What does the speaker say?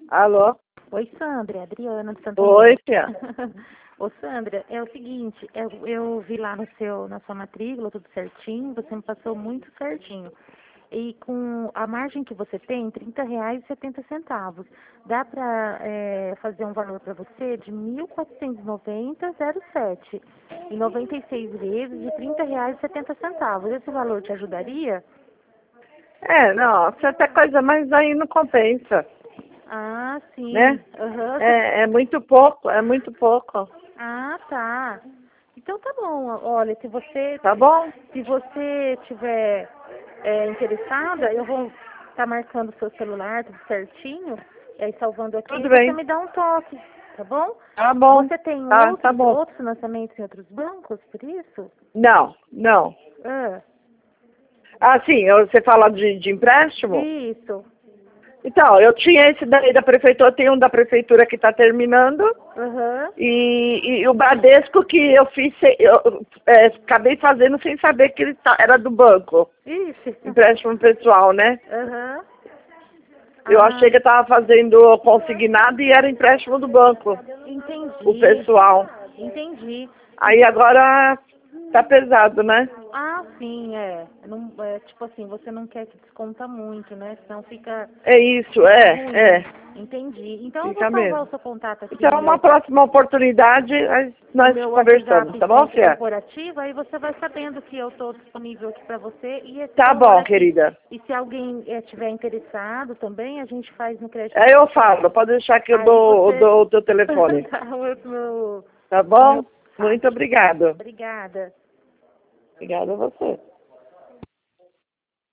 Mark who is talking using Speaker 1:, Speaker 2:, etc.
Speaker 1: Alô?
Speaker 2: Oi, Sandra, Adriana de Santo
Speaker 1: Oi,
Speaker 2: André.
Speaker 1: tia.
Speaker 2: Ô, Sandra, é o seguinte, eu vi lá na sua matrícula tudo certinho, você me passou muito certinho. E com a margem que você tem, R$ 30,70. Dá para fazer um valor para você de 1.490,07 em 96 vezes de R$ 30,70. Esse valor te ajudaria?
Speaker 1: Não, certa coisa, mas aí não compensa,
Speaker 2: Ah,
Speaker 1: né?
Speaker 2: sim. Aham.
Speaker 1: É muito pouco, é muito pouco.
Speaker 2: Ah, tá. Então tá bom. Olha,
Speaker 1: Tá bom?
Speaker 2: se você tiver interessada, eu vou estar marcando o seu celular tudo certinho, e aí salvando aqui, e
Speaker 1: Tudo
Speaker 2: você
Speaker 1: bem.
Speaker 2: me dá um toque, tá bom?
Speaker 1: Tá bom.
Speaker 2: Você tem
Speaker 1: Tá bom.
Speaker 2: outros financiamentos em outros bancos, por isso?
Speaker 1: Não, não.
Speaker 2: Ah,
Speaker 1: Ah, sim, você fala de empréstimo?
Speaker 2: isso.
Speaker 1: Então, eu tinha esse daí da prefeitura, tem um da prefeitura que está terminando,
Speaker 2: Aham.
Speaker 1: e o Bradesco que eu fiz, acabei fazendo sem saber que ele era do banco.
Speaker 2: Isso.
Speaker 1: Empréstimo pessoal, né?
Speaker 2: Aham.
Speaker 1: Eu
Speaker 2: Ah,
Speaker 1: achei que eu estava fazendo consignado e era empréstimo do banco, o
Speaker 2: entendi.
Speaker 1: pessoal.
Speaker 2: Entendi.
Speaker 1: Aí agora tá pesado, né?
Speaker 2: Ah, sim, Não, tipo assim, você não quer que desconta muito, né? Senão
Speaker 1: É isso,
Speaker 2: fica ruim.
Speaker 1: é.
Speaker 2: Entendi. Então eu vou
Speaker 1: Fica
Speaker 2: salvar
Speaker 1: mesmo.
Speaker 2: o seu contato aqui
Speaker 1: Então, uma próxima oportunidade,
Speaker 2: no
Speaker 1: nós
Speaker 2: meu
Speaker 1: conversamos,
Speaker 2: WhatsApp
Speaker 1: tá bom, Fia?
Speaker 2: corporativo, aí você vai sabendo que eu estou disponível aqui para você e esse
Speaker 1: Tá
Speaker 2: valor
Speaker 1: bom,
Speaker 2: aqui.
Speaker 1: querida.
Speaker 2: E se alguém estiver interessado também, a gente faz no crédito.
Speaker 1: Aí eu falo, pode deixar que eu
Speaker 2: Aí
Speaker 1: dou,
Speaker 2: você
Speaker 1: o teu telefone.
Speaker 2: dá
Speaker 1: Tá
Speaker 2: o meu
Speaker 1: bom? Muito
Speaker 2: chat.
Speaker 1: obrigado.
Speaker 2: Obrigada.
Speaker 1: Obrigada a você.